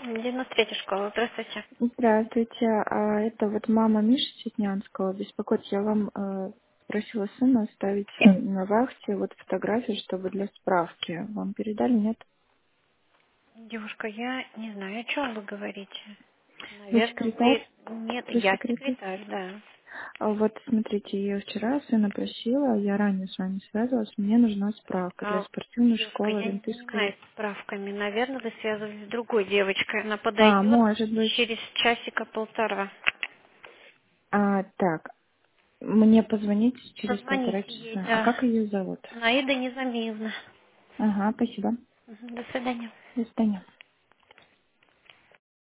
93-я школа. Здравствуйте. Здравствуйте. Это вот мама Миши Ситнянского беспокоит. Я вам просила сына оставить на вахте вот фотографию, чтобы для справки. Вам передали, нет? Девушка, я не знаю, о чем вы говорите. Вы Наверное, секретарь? вы... Нет, Вы я секретарь? секретарь, да. Вот смотрите, я вчера сына просила, я ранее с вами связывалась, мне нужна справка для А, спортивной девушка, школы я не олимпийской. занимаюсь справками. Наверное, вы связывались с другой девочкой. Она А, подойдет может быть. через часика-полтора. Так, мне позвонить через Позвоните 1,5 ей, часа. А да. как ее зовут? Наида Незамиевна. Ага, спасибо. Мгм, до свидания. До свидания.